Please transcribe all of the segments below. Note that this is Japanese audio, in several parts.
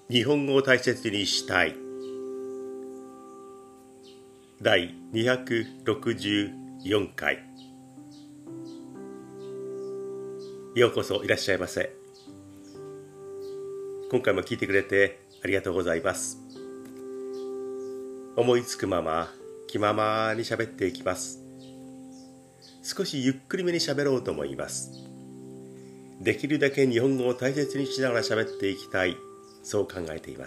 日本語を大切にしたい第264回ようこそいらっしゃいませ。今回も聞いてくれてありがとうございます。思いつくまま気ままに喋っていきます。少しゆっくりめに喋ろうと思います。できるだけ日本語を大切にしながら喋っていきたい、そう考えています。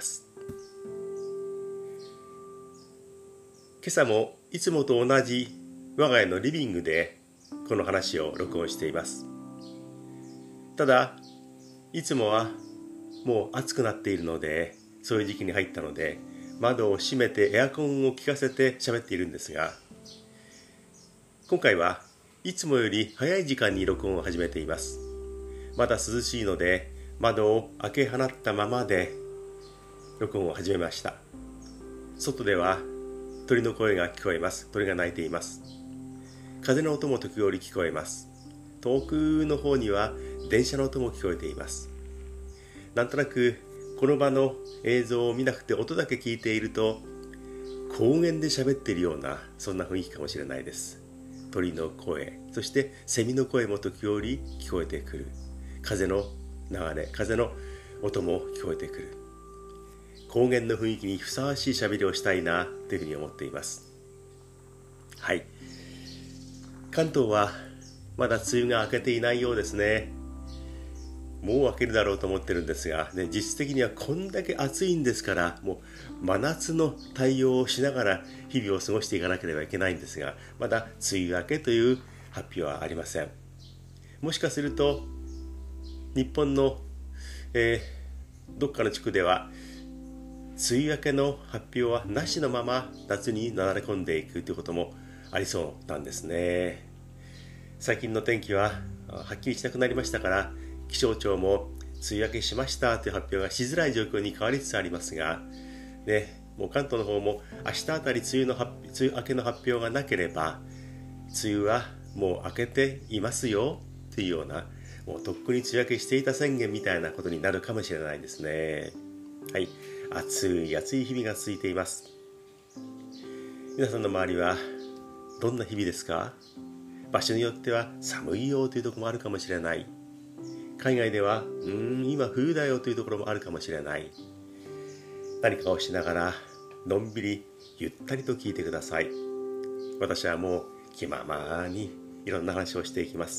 今朝もいつもと同じ我が家のリビングでこの話を録音しています。ただいつもはもう暑くなっているので、そういう時期に入ったので窓を閉めてエアコンを効かせて喋っているんですが、今回はいつもより早い時間に録音を始めています。まだ涼しいので窓を開け放ったままで録音を始めました。外では鳥の声が聞こえます。鳥が鳴いています。風の音も時折聞こえます。遠くの方には電車の音も聞こえています。なんとなくこの場の映像を見なくて音だけ聞いていると高原で喋っているような、そんな雰囲気かもしれないです。鳥の声、そしてセミの声も時折聞こえてくる。風の流れ、風の音も聞こえてくる。高原の雰囲気にふさわしい喋りをしたいなというふうに思っています。はい。関東はまだ梅雨が明けていないようですね。もう明けるだろうと思ってるんですが、実質的にはこんだけ暑いんですから、もう真夏の対応をしながら日々を過ごしていかなければいけないんですが、まだ梅雨明けという発表はありません。もしかすると日本の、どっかの地区では梅雨明けの発表はなしのまま夏になだれ込んでいくということもありそうなんですね。最近の天気ははっきりしなくなりましたから、気象庁も梅雨明けしましたという発表がしづらい状況に変わりつつありますが、もう関東の方も明日あたり梅雨明けの発表がなければ、梅雨はもう明けていますよというような、もうとっくに梅雨明けしていた宣言みたいなことになるかもしれないですね。はい、暑い日々が続いています。皆さんの周りはどんな日々ですか？場所によっては寒いよというところもあるかもしれない。海外では今冬だよというところもあるかもしれない。何かをしながらのんびりゆったりと聞いてください。私はもう気ままにいろんな話をしていきます。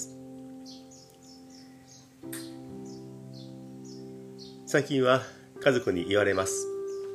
最近は家族に言われます。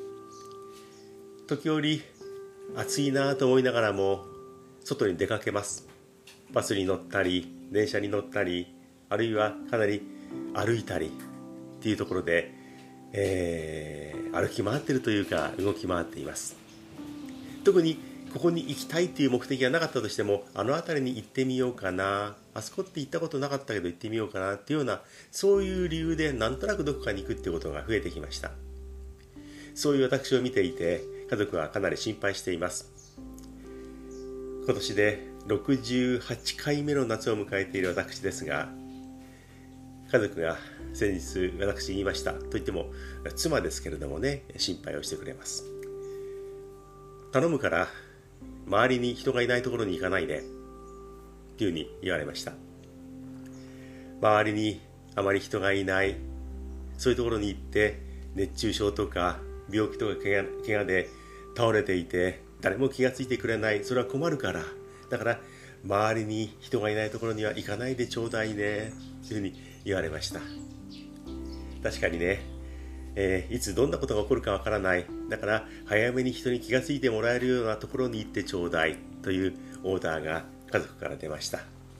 時折暑いなと思いながらも外に出かけます。バスに乗ったり電車に乗ったり、あるいはかなり歩いたりっていうところで、歩き回っているというか動き回っています。特にここに行きたいという目的がなかったとしても、あの辺りに行ってみようかな、あそこって行ったことなかったけど行ってみようかなっていうような、そういう理由でなんとなくどこかに行くっていうことが増えてきました。そういう私を見ていて家族はかなり心配しています。今年で68回目の夏を迎えている私ですが、家族が先日私言いました。と言っても妻ですけれどもね、心配をしてくれます。頼むから周りに人がいないところに行かないでというふうに言われました。周りにあまり人がいない、そういうところに行って熱中症とか病気とか怪我で倒れていて誰も気がついてくれない、それは困るから、だから周りに人がいないところには行かないでちょうだいねというふうに言われました。確かにね、いつどんなことが起こるかわからない。だから早めに人に気がついてもらえるようなところに行ってちょうだいというオーダーが家族から出ました。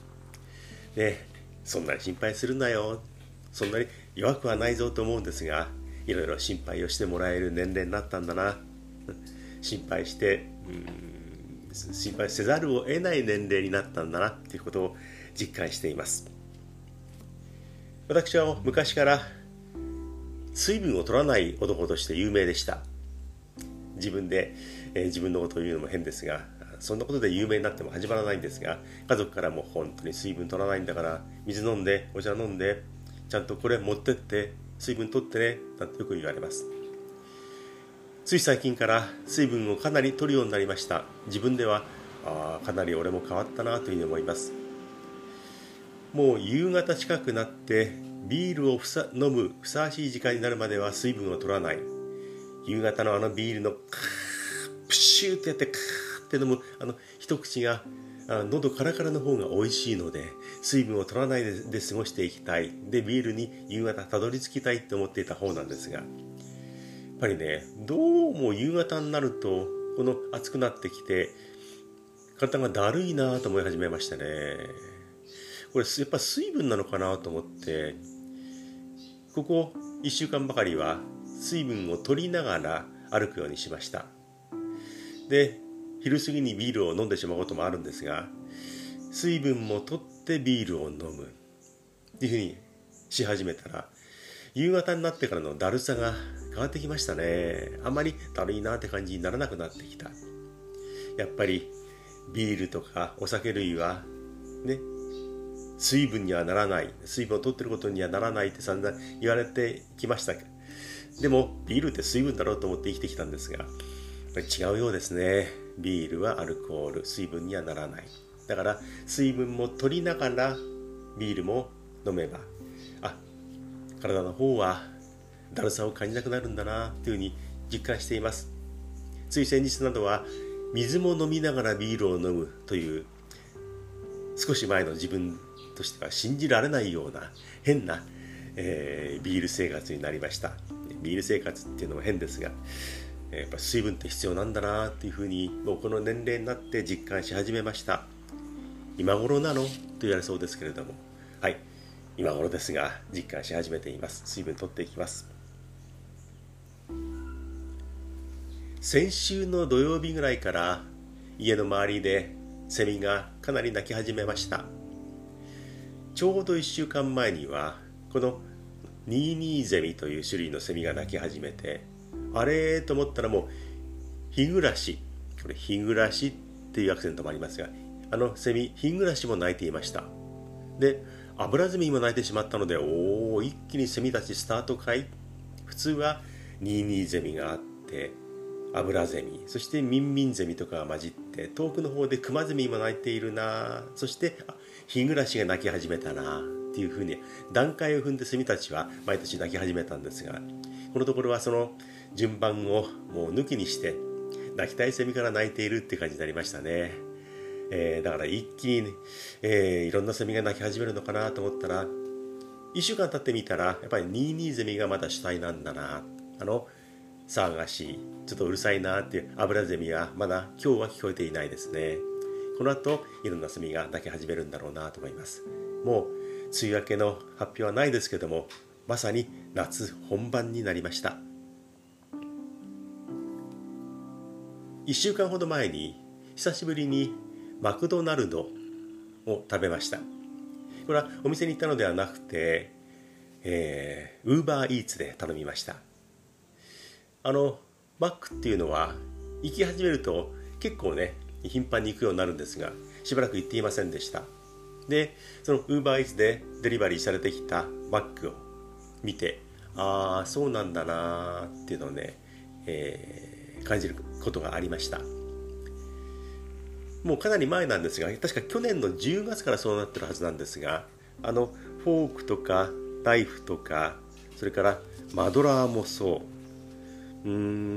そんなに心配するなよ、そんなに弱くはないぞと思うんですが、いろいろ心配をしてもらえる年齢になったんだな、心配せざるを得ない年齢になったんだなということを実感しています。私は昔から水分を取らない男として有名でした。自分で、自分のことを言うのも変ですが、そんなことで有名になっても始まらないんですが、家族からも本当に水分取らないんだから水飲んで、お茶飲んで、ちゃんとこれ持ってって水分取ってねなんてよく言われます。 つい最近から水分をかなり取るようになりました。自分ではかなり俺も変わったなというふうに思います。もう夕方近くなってビールを飲むふさわしい時間になるまでは水分を取らない。夕方のビールのプシューってやってって飲む一口が喉カラカラの方が美味しいので、水分を取らないで過ごしていきたい。でビールに夕方たどり着きたいと思っていた方なんですが、やっぱりね、どうも夕方になるとこの暑くなってきて体がだるいなと思い始めましたね。これやっぱ水分なのかなと思って、ここ1週間ばかりは水分を取りながら歩くようにしました。で昼過ぎにビールを飲んでしまうこともあるんですが、水分も取ってビールを飲むっていうふうにし始めたら、夕方になってからのだるさが変わってきましたね。あんまりだるいなって感じにならなくなってきた。やっぱりビールとかお酒類はね、水分にはならない、水分を取ってることにはならないって散々言われてきました。でもビールって水分だろうと思って生きてきたんですが、違うようですね。ビールはアルコール、水分にはならない。だから水分も取りながらビールも飲めば、体の方はだるさを感じなくなるんだなというふうに実感しています。つい先日などは水も飲みながらビールを飲むという、少し前の自分としては信じられないような変な、ビール生活になりました。ビール生活っていうのも変ですが、やっぱ水分って必要なんだなっていうふうに、もうこの年齢になって実感し始めました。今頃なのと言われそうですけれども、はい、今頃ですが実感し始めています。水分取っていきます。先週の土曜日ぐらいから家の周りでセミがかなり鳴き始めました。ちょうど1週間前にはこのニーニーゼミという種類のセミが鳴き始めて、あれと思ったらもうヒグラシ、これヒグラシっていうアクセントもありますが、セミヒグラシも鳴いていました。でアブラゼミも鳴いてしまったので、一気にセミたちスタートかい。普通はニーニーゼミがあってアブラゼミ、そしてミンミンゼミとかが混じって、遠くの方でクマゼミも鳴いているな、そしてヒグラシが鳴き始めたなっていうふうに段階を踏んでセミたちは毎年鳴き始めたんですが、このところはその順番をもう抜きにして鳴きたいセミから鳴いているって感じになりましたね。だから一気に、いろんなセミが鳴き始めるのかなと思ったら、1週間経ってみたらやっぱりニーニーゼミがまだ主体なんだな、騒がしい、ちょっとうるさいなっていうアブラゼミはまだ今日は聞こえていないですね。この後いろんなセミが鳴き始めるんだろうなと思います。もう梅雨明けの発表はないですけども、まさに夏本番になりました。1週間ほど前に久しぶりにマクドナルドを食べました。これはお店に行ったのではなくて、ウーバーイーツで頼みました。マックっていうのは行き始めると結構ね頻繁に行くようになるんですが、しばらく行っていませんでした。でそのウーバーイーツでデリバリーされてきたマックを見て、そうなんだなっていうのをね、感じることがありました。もうかなり前なんですが、確か去年の10月からそうなってるはずなんですが、フォークとかナイフとか、それからマドラーもそう、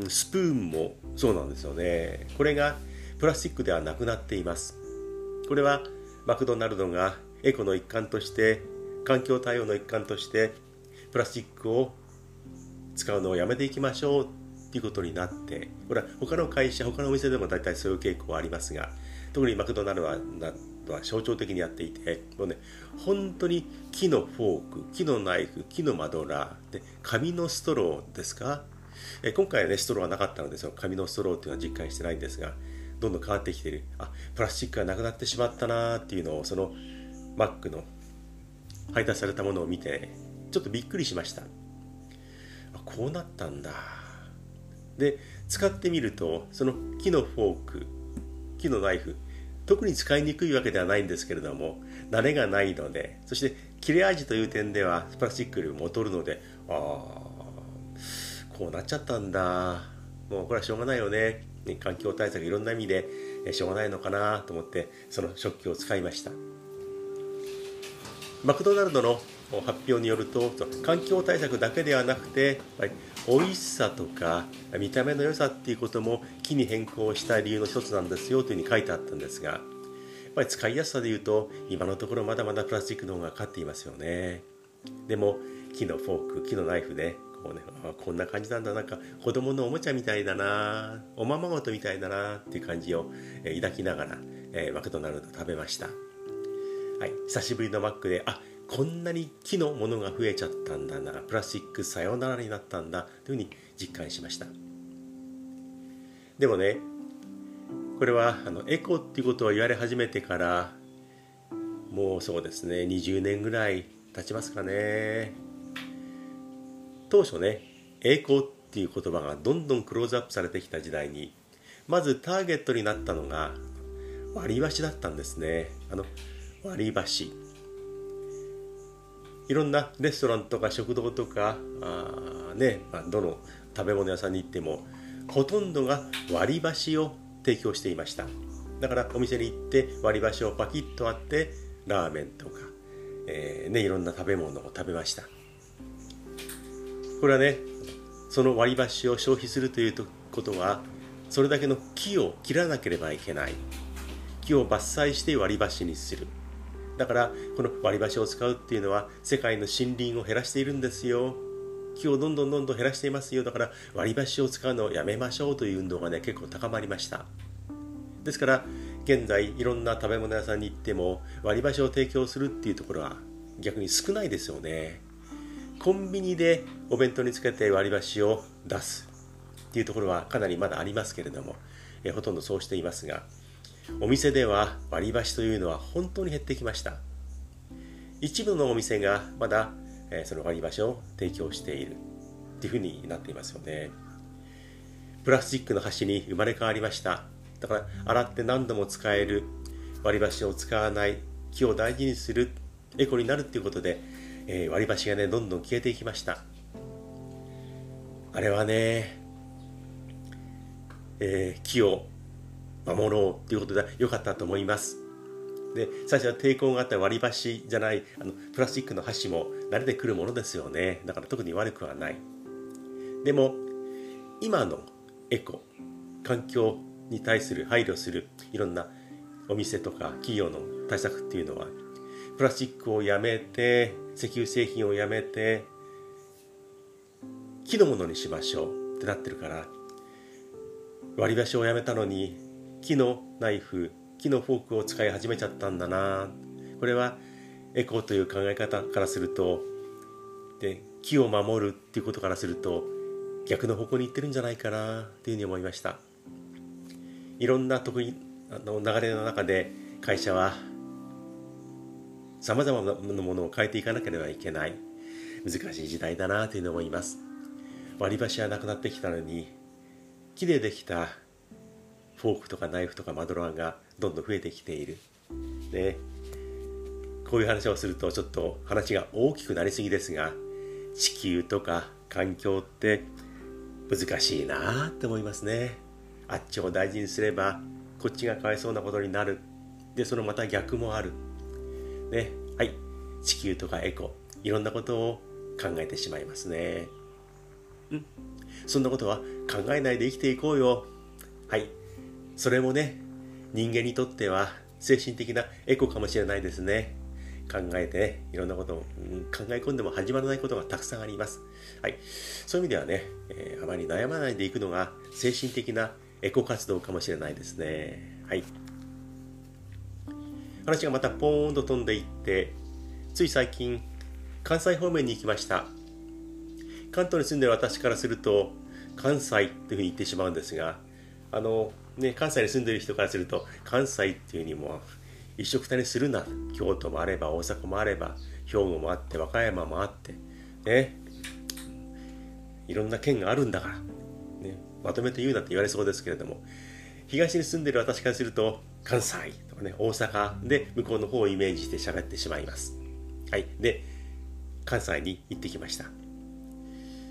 スプーンもそうなんですよね。これがプラスチックではなくなっています。これはマクドナルドがエコの一環として、環境対応の一環としてプラスチックを使うのをやめていきましょうということになって、これは他の会社、他のお店でも大体そういう傾向はありますが、特にマクドナルドは象徴的にやっていて、もうね、本当に木のフォーク、木のナイフ、木のマドラーで、紙のストローですか。今回はねストローはなかったので、その紙のストローっていうのは実感してないんですが、どんどん変わってきている。プラスチックがなくなってしまったなっていうのを、そのマックの配達されたものを見てちょっとびっくりしました。こうなったんだ。で使ってみると、その木のフォーク、木のナイフ、特に使いにくいわけではないんですけれども、慣れがないので、そして切れ味という点ではプラスチックよりも劣るので、こうなっちゃったんだもうこれはしょうがないよね、環境対策いろんな意味でしょうがないのかなと思ってその食器を使いました。マクドナルドの発表によると、環境対策だけではなくてやっぱり美味しさとか見た目の良さっていうことも木に変更した理由の一つなんですよというふうに書いてあったんですが、やっぱり使いやすさでいうと今のところまだまだプラスチックの方が勝っていますよね。でも木のフォーク、木のナイフでこんな感じなんだ、なんか子供のおもちゃみたいだな、おままごとみたいだなっていう感じを抱きながらマクドナルド食べました。はい、久しぶりのマックでこんなに木のものが増えちゃったんだな、プラスチックさよならになったんだというふうに実感しました。でもね、これはエコっていうことを言われ始めてからもうそうですね20年ぐらい経ちますかね。当初ね、エコっていう言葉がどんどんクローズアップされてきた時代に、まずターゲットになったのが割り箸だったんですね。割り箸、いろんなレストランとか食堂とかどの食べ物屋さんに行ってもほとんどが割り箸を提供していました。だからお店に行って割り箸をパキッと割ってラーメンとか、いろんな食べ物を食べました。これはね、その割り箸を消費するということはそれだけの木を切らなければいけない、木を伐採して割り箸にする。だからこの割り箸を使うっていうのは世界の森林を減らしているんですよ、木をどんどん減らしていますよ、だから割り箸を使うのをやめましょうという運動がね結構高まりました。ですから現在いろんな食べ物屋さんに行っても割り箸を提供するっていうところは逆に少ないですよね。コンビニでお弁当につけて割り箸を出すっていうところはかなりまだありますけれども、ほとんどそうしていますが、お店では割り箸というのは本当に減ってきました。一部のお店がまだその割り箸を提供しているっていうふうになっていますよね。プラスチックの箸に生まれ変わりました。だから洗って何度も使える、割り箸を使わない、木を大事にする、エコになるっていうことで、割り箸がねどんどん消えていきました。あれはね、木を守ろうということで良かったと思います。で、最初は抵抗があった割り箸じゃないプラスチックの箸も慣れてくるものですよね。だから特に悪くはない。でも今のエコ、環境に対する配慮するいろんなお店とか企業の対策っていうのは、プラスチックをやめて、石油製品をやめて木のものにしましょうってなってるから、割り箸をやめたのに木のナイフ、木のフォークを使い始めちゃったんだな。これはエコという考え方からすると、で木を守るっていうことからすると逆の方向に行ってるんじゃないかなというふうに思いました。いろんな流れの中で会社はさまざまなものを変えていかなければいけない、難しい時代だなというふうに思います。割り箸はなくなってきたのに木でできたフォークとかナイフとかマドラーがどんどん増えてきている、ね、こういう話をするとちょっと話が大きくなりすぎですが、地球とか環境って難しいなって思いますね。あっちを大事にすればこっちがかわいそうなことになる。でそのまた逆もある、ね、はい、地球とかエコ、いろんなことを考えてしまいますね。そんなことは考えないで生きていこうよ。はい、それもね、人間にとっては精神的なエコかもしれないですね。考えてね、いろんなことを、考え込んでも始まらないことがたくさんあります。はい、そういう意味ではね、あまり悩まないでいくのが精神的なエコ活動かもしれないですね。はい、話がまたポーンと飛んでいって、つい最近関西方面に行きました。関東に住んでる私からすると関西というふうに言ってしまうんですが、関西に住んでる人からすると関西っていうにも一緒くたにするな。京都もあれば大阪もあれば兵庫もあって和歌山もあってね、いろんな県があるんだから、ね、まとめて言うなって言われそうですけれども、東に住んでる私からすると関西とかね、大阪で向こうの方をイメージして喋ってしまいます。はい、で関西に行ってきました。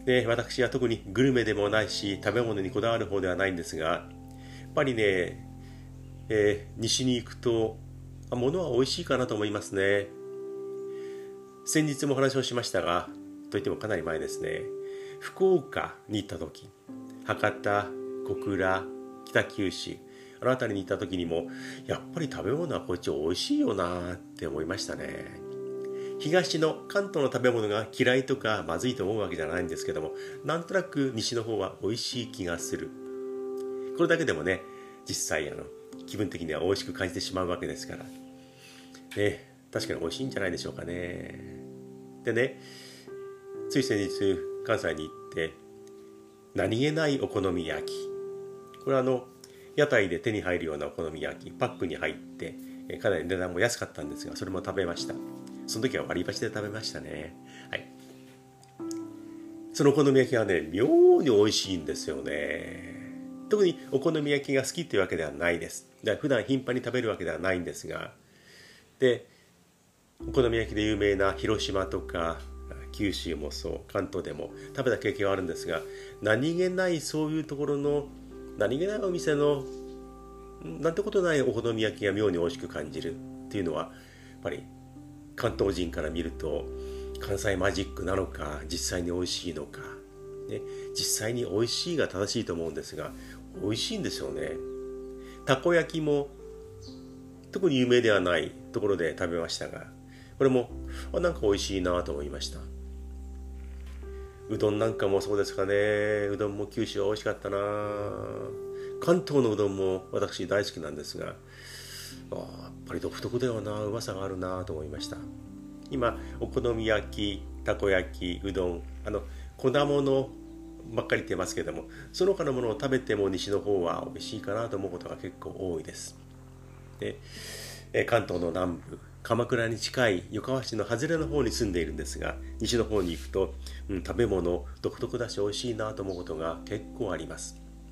で、私は特にグルメでもないし食べ物にこだわる方ではないんですが、やっぱりね、西に行くと物は美味しいかなと思いますね。先日もお話をしましたが、といってもかなり前ですね、福岡に行った時、博多、小倉、北九州、あの辺りに行った時にもやっぱり食べ物はこっち美味しいよなって思いましたね。東の関東の食べ物が嫌いとかまずいと思うわけじゃないんですけども、なんとなく西の方は美味しい気がする。これだけでもね、実際気分的には美味しく感じてしまうわけですからね、確かに美味しいんじゃないでしょうかね。でね、つい先日関西に行って何気ないお好み焼き、これは屋台で手に入るようなお好み焼き、パックに入ってかなり値段も安かったんですが、それも食べました。その時は割り箸で食べましたね。はい。そのお好み焼きはね、妙に美味しいんですよね。特にお好み焼きが好きっていうわけではないです。だから普段頻繁に食べるわけではないんですが、で、お好み焼きで有名な広島とか九州もそう、関東でも食べた経験はあるんですが、何気ないそういうところの何気ないお店のなんてことないお好み焼きが妙に美味しく感じるっていうのは、やっぱり関東人から見ると関西マジックなのか、実際に美味しいのか、ね、実際に美味しいが正しいと思うんですが、美味しいんですよね。たこ焼きも特に有名ではないところで食べましたが、これもなんか美味しいなと思いました。うどんなんかもそうですかね。うどんも九州は美味しかったな。関東のうどんも私大好きなんですが、やっぱり独特だよな、うまさがあるなと思いました。今お好み焼き、たこ焼き、うどん、粉物ばっかり言ってますけども、その他のものを食べても西の方は美味しいかなと思うことが結構多いです。で、関東の南部、鎌倉に近い横浜市の外れの方に住んでいるんですが、西の方に行くと、食べ物独特だし美味しいなと思うことが結構あります。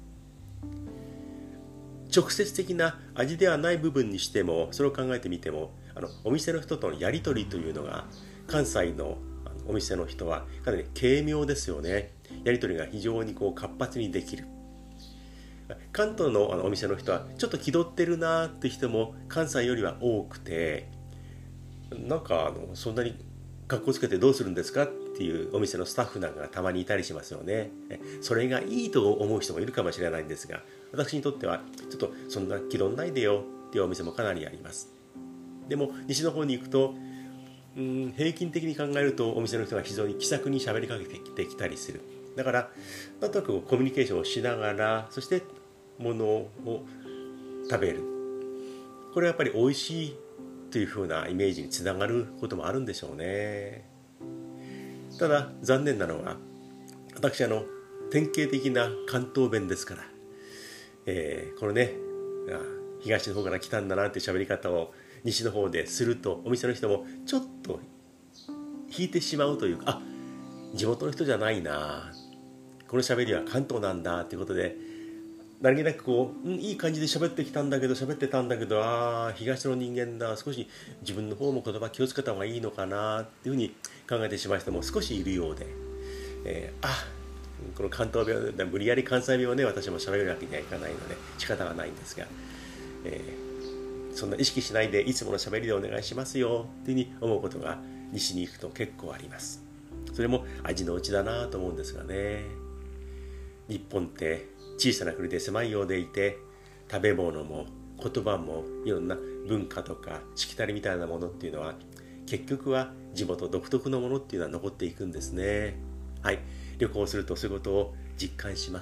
直接的な味ではない部分にしても、それを考えてみても、お店の人とのやり取りというのが関西のお店の人はかなり軽妙ですよね。やり取りが非常に活発にできる。関東のお店の人はちょっと気取ってるなって人も関西よりは多くて、なんかそんなに格好つけてどうするんですかっていうお店のスタッフなんかがたまにいたりしますよね。それがいいと思う人もいるかもしれないんですが、私にとってはちょっとそんな気取んないでよっていうお店もかなりあります。でも西の方に行くと、平均的に考えるとお店の人が非常に気さくに喋りかけてきたりする。だからなんとなくコミュニケーションをしながら、そして物を食べる。これはやっぱり美味しいという風なイメージにつながることもあるんでしょうね。ただ残念なのは、私典型的な関東弁ですから、このね、東の方から来たんだなっていう喋り方を西の方ですると、お店の人もちょっと引いてしまうというか、地元の人じゃないな、この喋りは関東なんだということで、何気なくいい感じで喋ってたんだけど、東の人間だ、少し自分の方も言葉気をつけた方がいいのかなっていうふうに考えてしまう人も少しいるようで、この関東弁、無理やり関西弁をね、私も喋るわけにはいかないので仕方がないんですが、そんな意識しないでいつもの喋りでお願いしますよっていうふうに思うことが西に行くと結構あります。それも味のうちだなと思うんですがね。日本って小さな国で狭いようでいて、食べ物も言葉もいろんな文化とかしきたりみたいなものっていうのは結局は地元独特のものっていうのは残っていくんですね。はい、旅行するとそういうことを実感します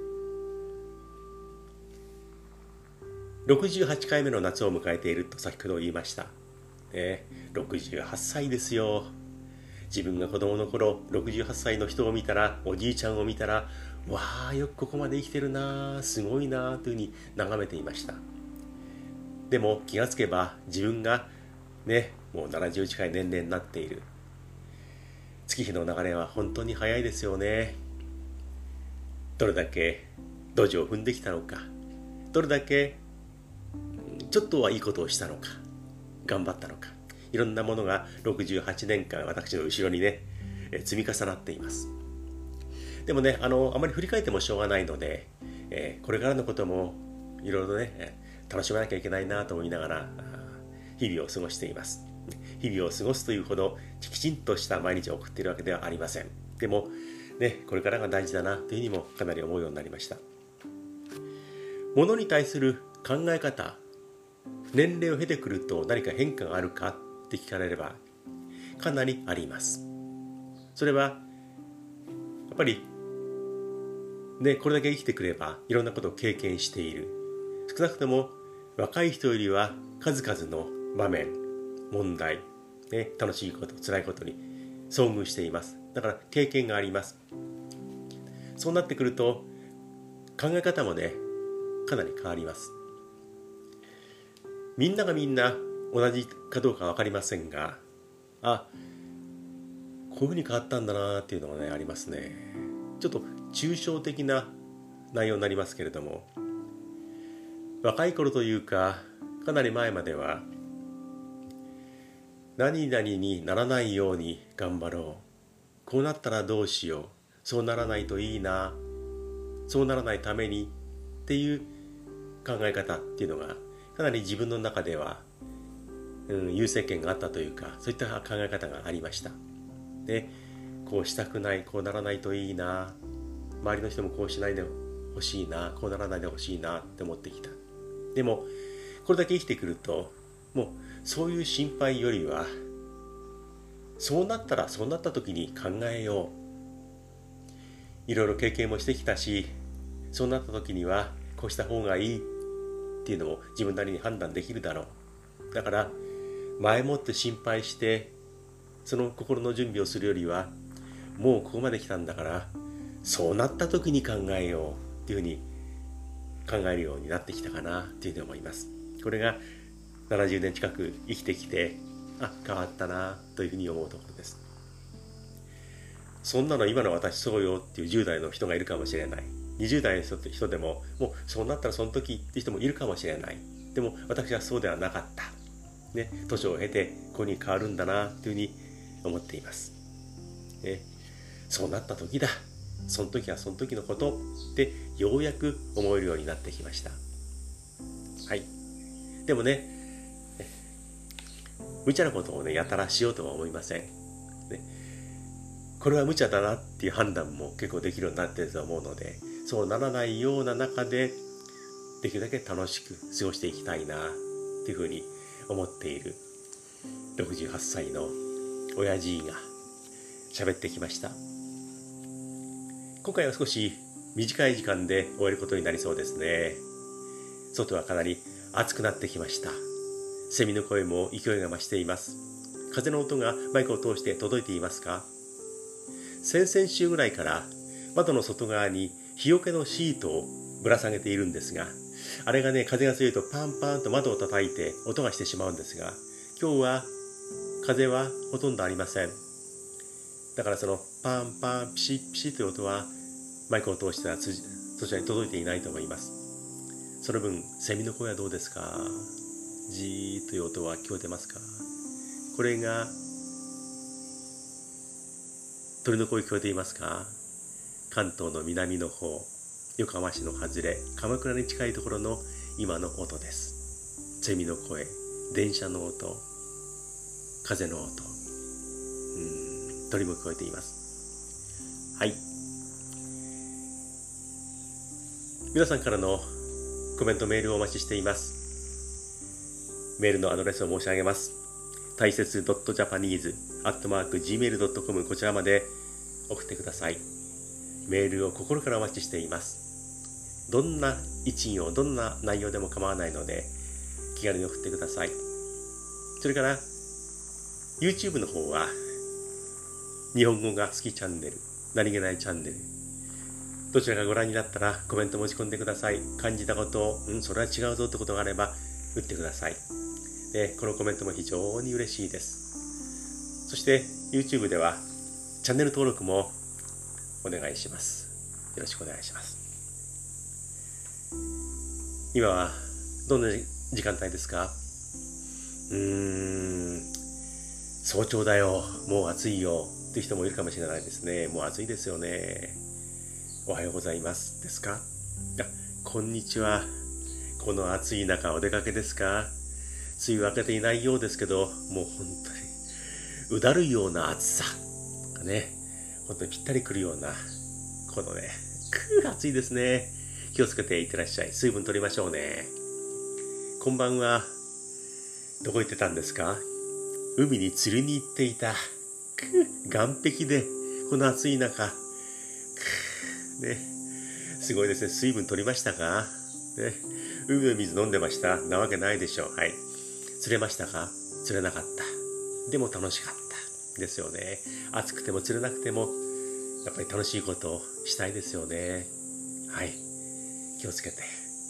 。68回目の夏を迎えていると先ほど言いました、68歳ですよ。自分が子供の頃68歳の人を見たら、おじいちゃんを見たら、わあよくここまで生きてるな、すごいなというふうに眺めていました。でも気がつけば自分がね、もう70近い年齢になっている。月日の流れは本当に早いですよね。どれだけ土壌を踏んできたのか、どれだけちょっとはいいことをしたのか、頑張ったのか、いろんなものが68年間私の後ろにね、積み重なっています。 でもね、あまり振り返ってもしょうがないので、これからのこともいろいろね、楽しまなきゃいけないなと思いながら日々を過ごしています。日々を過ごすというほどきちんとした毎日を送っているわけではありません。でもね、これからが大事だなというふうにもかなり思うようになりました。ものに対する考え方、年齢を経てくると何か変化があるかって聞かれればかなりあります。それはやっぱりね、これだけ生きてくればいろんなことを経験している。少なくとも若い人よりは数々の場面、問題、ね、楽しいこと、辛いことに遭遇しています。だから経験があります。そうなってくると考え方もね、かなり変わります。みんながみんな同じかどうか分かりませんが、こういうふうに変わったんだなっていうのがね、ありますね。ちょっと抽象的な内容になりますけれども、若い頃というかかなり前までは何々にならないように頑張ろう、こうなったらどうしよう、そうならないといいな、そうならないためにっていう考え方っていうのがかなり自分の中では、優先権があったというか、そういった考え方がありました。で、こうしたくない、こうならないといいな、周りの人もこうしないでほしいな、こうならないでほしいなって思ってきた。でもこれだけ生きてくると、もうそういう心配よりは、そうなったらそうなった時に考えよう、いろいろ経験もしてきたし、そうなった時にはこうした方がいいっていうのも自分なりに判断できるだろう。だから前もって心配してその心の準備をするよりは、もうここまで来たんだからそうなった時に考えようっていうふうに考えるようになってきたかなっていうふうに思います。これが70年近く生きてきて、変わったなというふうに思うところです。そんなの今の私そうよっていう10代の人がいるかもしれない。20代の人でも、もうそうなったらその時っていう人もいるかもしれない。でも私はそうではなかった。ね、年を経てここに変わるんだなというふうに思っています。ね、そうなった時だ。その時はその時のことってようやく思えるようになってきました。はい。でもね、無茶なことをね、やたらしようとは思いません。ね、これは無茶だなっていう判断も結構できるようになっていると思うので、そうならないような中でできるだけ楽しく過ごしていきたいなっていうふうに思っている68歳の親父が喋ってきました。今回は少し短い時間で終えることになりそうですね。外はかなり暑くなってきました。セミの声も勢いが増しています。風の音がマイクを通して届いていますか？先々週ぐらいから窓の外側に日よけのシートをぶら下げているんですが、あれがね、風が強いとパンパンと窓を叩いて音がしてしまうんですが、今日は風はほとんどありません。だからそのパンパンピシッピシッという音はマイクを通してはそちらに届いていないと思います。その分セミの声はどうですか？じーっという音は聞こえてますか？これが鳥の声聞こえていますか？関東の南の方、横浜市の外れ、鎌倉に近いところの今の音です。セミの声、電車の音、風の音、鳥も聞こえています。はい。皆さんからのコメント、メールをお待ちしています。メールのアドレスを申し上げます。大切 .japanese@gmail.com こちらまで送ってください。メールを心からお待ちしています。どんな一行、どんな内容でも構わないので気軽に送ってください。それから YouTube の方は日本語が好きチャンネル、何気ないチャンネル、どちらかご覧になったらコメント持ち込んでください。感じたことを、それは違うぞってことがあれば打ってください。で、このコメントも非常に嬉しいです。そして YouTube ではチャンネル登録もお願いします。よろしくお願いします。今はどんな時間帯ですか？早朝だよ、もう暑いよっていう人もいるかもしれないですね。もう暑いですよね。 おはようございますですか？こんにちは。この暑い中お出かけですか？梅雨明けていないようですけど、もう本当にうだるような暑さがね、本当にぴったりくるような、このね、暑いですね。気をつけていってらっしゃい。水分取りましょうね。こんばんは。どこ行ってたんですか？海に釣りに行っていた。岸壁で、この暑い中。ね、すごいですね。水分取りましたか？ね、海の水飲んでました？なわけないでしょう。はい。釣れましたか？釣れなかった。でも楽しかった。ですよね。暑くても釣れなくても、やっぱり楽しいことをしたいですよね。はい。気をつけて。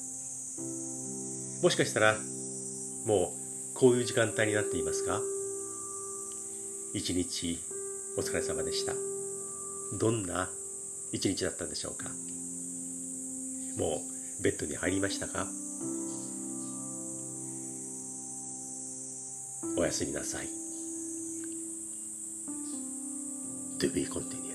もしかしたら、もうこういう時間帯になっていますか？一日お疲れ様でした。どんな一日だったんでしょうか？もうベッドに入りましたか？おやすみなさい。To be continued.